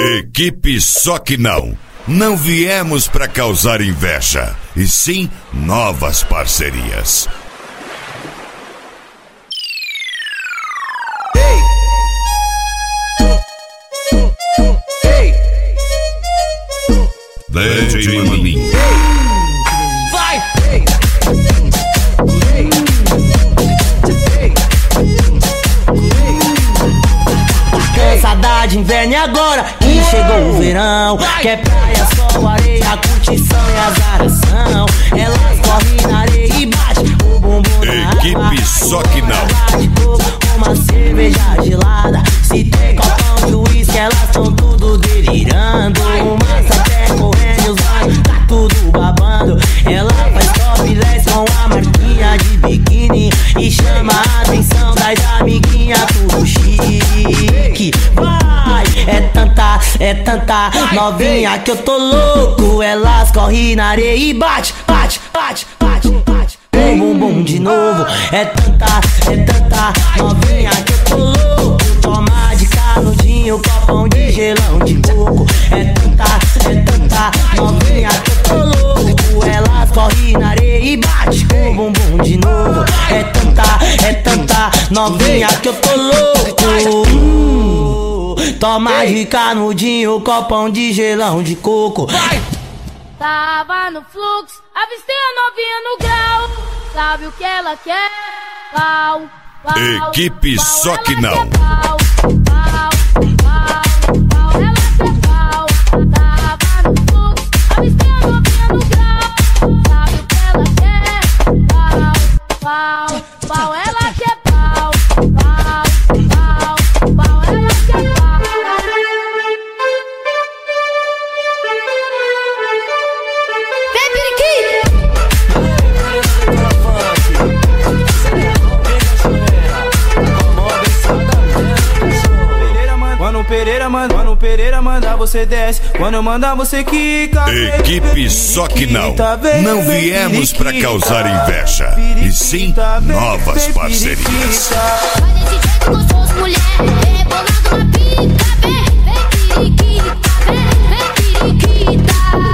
Equipe Só Que Não. Não viemos pra causar inveja, e sim novas parcerias. DJ Maninho. Vai! Cansada de inverno e agora que chegou o verão. Quer praia, sol, areia, curtição e azaração. Elas correm na areia e bate o bumbum na Equipe Só Que Não. Uma cerveja gelada, se tem copão de uísque, elas tão tudo delirando. Umas até correndo, os olhos, tá tudo babando. Ela faz topless com a marquinha de biquíni e chama a atenção das amiguinhas, tudo chique. Vai, é tanta novinha que eu tô louco. Elas correm na areia e bate, bate, bate, bate, bate. Bum, bum, de novo. É tanta novinha que eu tô louco. Toma de canudinho, copão de gelão de coco. É tanta novinha que eu tô louco. Elas correm na areia e bate com bumbum de novo. É tanta novinha que eu tô louco. Toma de canudinho, copão de gelão de coco. Tava no fluxo, avistei a novinha no grau. Sabe o que ela quer? Pau, pau. Equipe pau, Só Que Não. Pau, pau, pau, pau, ela quer pau. Tava no fluxo, avistei a novinha no grau. Sabe o que ela quer? Pau, pau, pau, ela quer pau. Pau, pau, pau, ela quer pau. Mano Pereira manda, você desce. Quando eu mandar, você quica. Equipe Só Que Não. Não viemos pra causar inveja, e sim novas parcerias. Vai desse jeito gostoso, mulher, rebolando na pica. Vem periquita, vem periquita.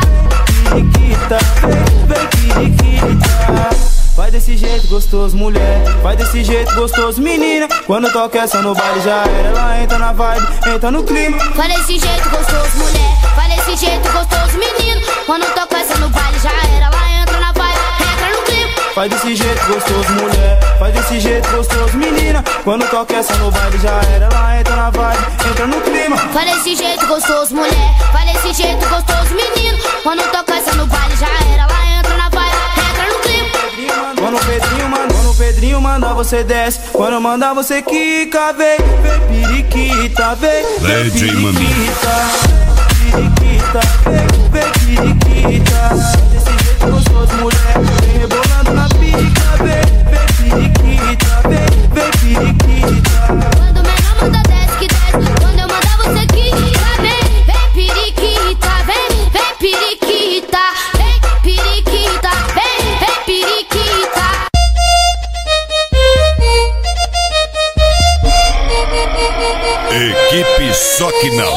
Vem periquita. Vai desse jeito gostoso, mulher. Vai desse jeito gostoso, menina. Quando toca essa no baile já era. Ela entra na vibe, entra no clima. Vai desse jeito gostoso, mulher. Vai desse jeito gostoso, menino. Quando toca essa no baile já era. Ela entra na vibe, entra no clima. Vai desse jeito gostoso, mulher. Vai desse jeito gostoso, menina. Quando toca essa no baile já era. Ela entra na vibe, entra no clima. Vai desse jeito gostoso, mulher. Vai desse jeito gostoso, menino. Quando toca essa no baile já era. Ela entra na vibe, entra no clima. Quando o Pedrinho manda, você desce. Quando eu mandar, você quica. Vem periquita, vem periquita. Periquita, vem periquita. Desse jeito gostoso, mulher. Vem rebolando na pica. Vem periquita, vem periquita. Quando o menor manda, desce que desce. Quando eu mandar, você quica. Vem periquita, vem periquita. Vem periquita, vem periquita. Equipe Só Que Não.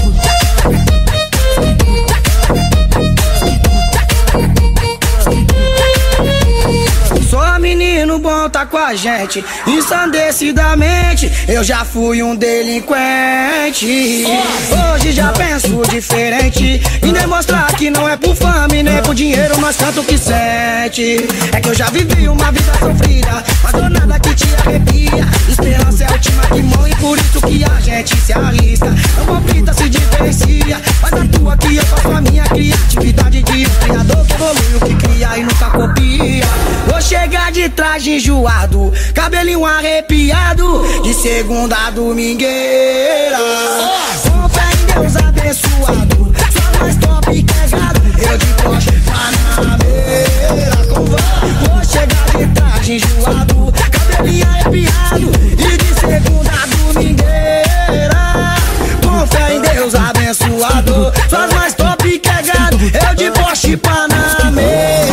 Só menino bom tá com a gente, ensandecidamente. Eu já fui um delinquente. Hoje já penso diferente em demonstrar que não é por fama e nem por dinheiro, mas tanto que sente. É que eu já vivi uma vida sofrida, mas nada que te arrepia. Esperança é a última que morre, por isso que a gente se arrisca. Não conflita, se diferencia. Faz a tua que eu faço a minha. Criatividade de um criador que evolui o que cria e nunca copia. Vou chegar de traje enjoado, cabelinho arrepiado, de segunda a domingueira. Com fé em Deus abençoado, só mais top e pesado. Eu de Porsche Panamera com van. Vou chegar de traje enjoado, cabelinho arrepiado, e de segunda a domingueira. Com fé em Deus abençoado, só mais top e pesado. Eu de Porsche Panamera.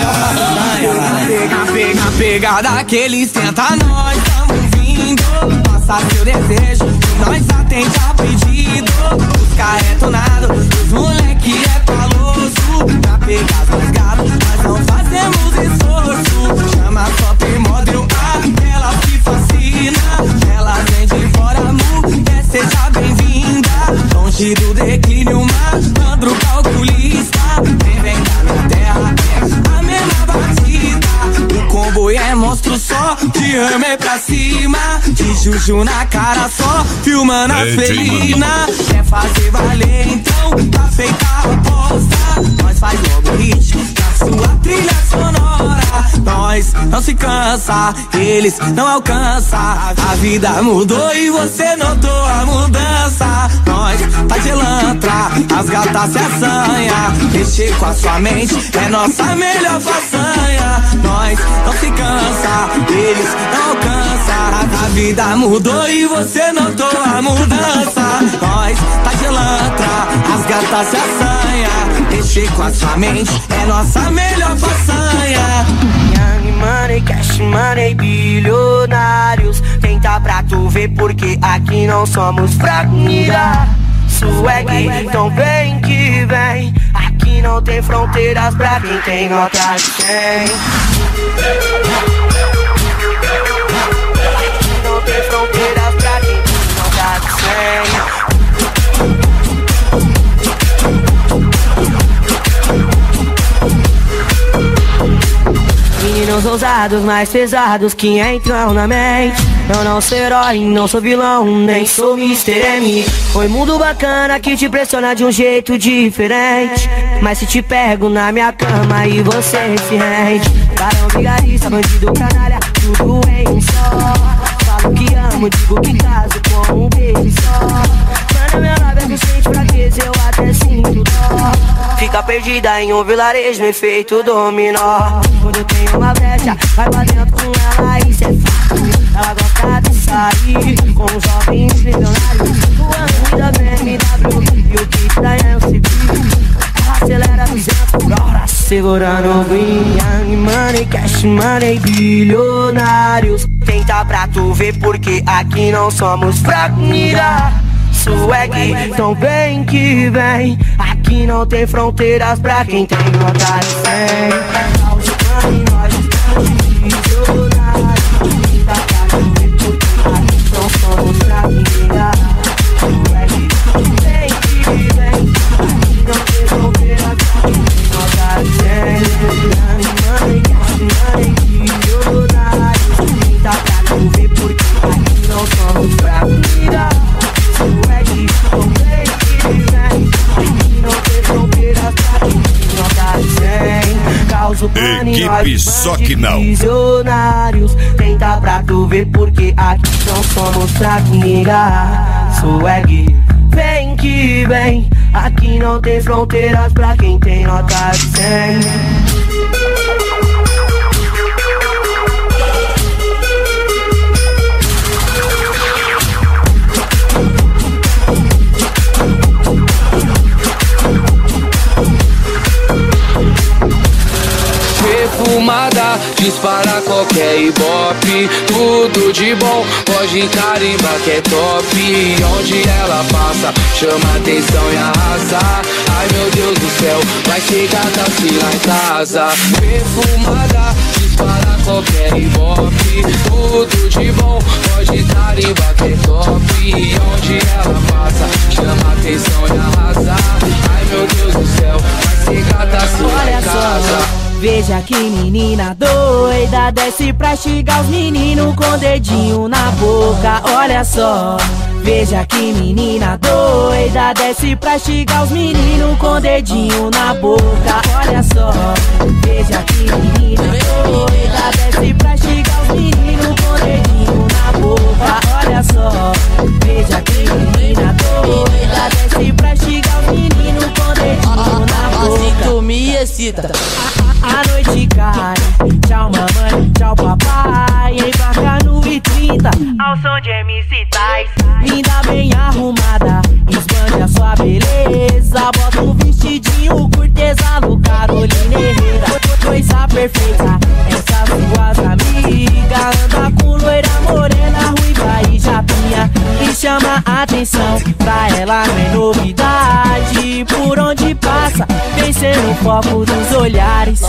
Na pegada que eles tentam, nós estamos vindo. Passa seu desejo, nós atende a pedido. Os acarretonado. Os moleque é paloso pra pegar as gatas, mas não fazemos esforço. Chama só P-Model A, ela se fascina. Ela vem de fora, mulher, seja bem-vinda. Longe do declínio, malandro calculista. Vem da minha terra, a mesma batida. O comboio é monstro só, de hammer pra cima. De juju na cara só, filmando a felina. Quer fazer valer então, tá feita a aposta. Nós faz logo hit na sua trilha sonora. Nós não se cansa, eles não alcançam. A vida mudou e você notou a mudança. Nós tá de lantra, as gatas se assanha. Mexer com a sua mente é nossa melhor façanha. Nós não se cansa, eles não alcançam. A vida mudou e você notou a mudança. Nós tá de lantra, as gatas se assanha. Mexer com a sua mente é nossa melhor façanha. Young money, cash money, bilionários. Tenta pra tu ver porque aqui não somos fracos. Swag, então vem que vem. Aqui não tem fronteiras pra quem tem nota de 100. Aqui não tem fronteiras pra quem tem nota de 100. Meninos ousados, mais pesados que entram na mente. Eu não sou herói, não sou vilão, nem sou Mr. M. Foi mundo bacana que te pressiona de um jeito diferente. Mas se te pego na minha cama e você se rende. Barão, vigarista, bandido, canalha, tudo em um só. Falo que amo, digo que caso com um beijo só. Mano, meu lábio me sente fraqueza, eu até sinto dó. Fica perdida em um vilarejo, efeito dominó. Quando eu tenho uma brecha, vai pra dentro com ela, isso é fato. Ela gosta de sair com os jovens milionários. O da BMW e o kit da MCB. Ela acelera 200 por hora, segurando o green. Young money, cash money, bilionários. Tenta pra tu ver porque aqui não somos fracos, mira. Swag, então vem que vem. Aqui não tem fronteiras pra quem tem vontade de 100. Nós estamos bilionários. Tenta pra tu ver porque aqui não somos fracos, mira. Swag, vem que vem. Aqui não tem fronteiras pra quem tem vontade de 100. Bilionários. Tenta pra tu ver porque aqui não somos fracos, mira. Equipe Só Que Não. Visionários, tenta pra tu ver porque aqui não somos fracos, nega. Swag, vem que vem. Aqui não tem fronteiras pra quem tem nota de 100. Perfumada, dispara qualquer ibope. Tudo de bom, pode carimbar que é top. Onde ela passa, chama atenção e arrasa. Ai meu Deus do céu, vai chegar assim lá em casa. Perfumada, dispara qualquer ibope. Tudo de bom, pode carimbar que é top. Onde ela passa, chama atenção e arrasa. Ai meu Deus do céu, vai chegar assim lá em casa. Veja que menina doida, desce pra chegar os meninos com dedinho na boca, olha só. Veja que menina doida, desce pra chegar os meninos com dedinho na boca, olha só. Veja que menina doida, desce pra chegar os meninos com dedinho na boca, olha só. Veja que menina doida, desce pra chegar os meninos com dedinho na boca. Assim tu me excita. A noite cai, tchau mamãe, tchau papai. Embarca no I-30, ao som de MC Tais. Linda bem arrumada, expande a sua beleza. Bota um vestidinho curtesano, Carolina Herrera. Coisa perfeita, essas suas amigas. Anda com loira morena, ruiva e japinha. E chama a atenção, pra ela não é novidade. Por onde passa, vem ser o foco dos olhares.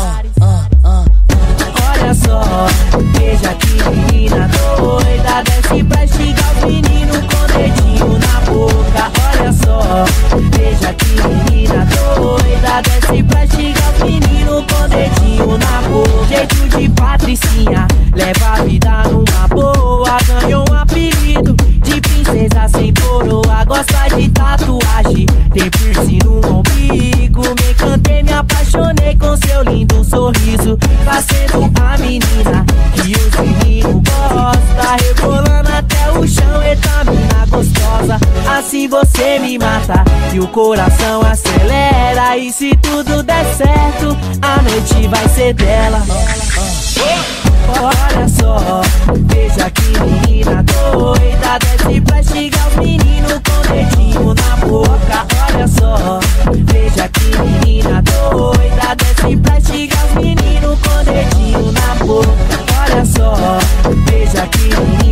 Olha só, veja que menina doida, desce pra estigar os meninos com dedinho na boca. Olha só, veja que menina doida, desce pra estigar os meninos com dedinho na boca. Jeito de patricinha, leva a vida numa boa. Ganhou um apelido de princesa sem coroa. Gosta de tatuagem, tem piercing no umbigo. Me encantei, me apaixonei com seu lindo sorriso. Tá sendo a menina que os meninos gostam, rebolando até o chão, eita mina gostosa. Assim você me mata e o coração acelera. E se tudo der certo, a noite vai ser dela. Olha só, veja que menina doida, desce pra estigar os meninos com dedinho na boca. Olha só, veja que menina doida, desce pra estigar os meninos com dedinho na boca. Olha só, veja que menina